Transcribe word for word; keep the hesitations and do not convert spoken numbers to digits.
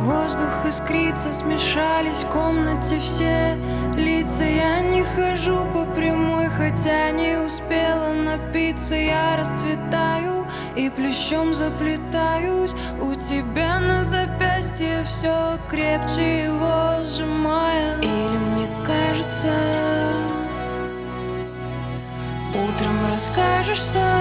Воздух искрится, смешались в комнате все лица. Я не хожу по прямой, хотя не успела напиться. Я расцветаю и плющом заплетаюсь у тебя на запястье, все крепче его сжимая. Или мне кажется, утром расскажешь сам.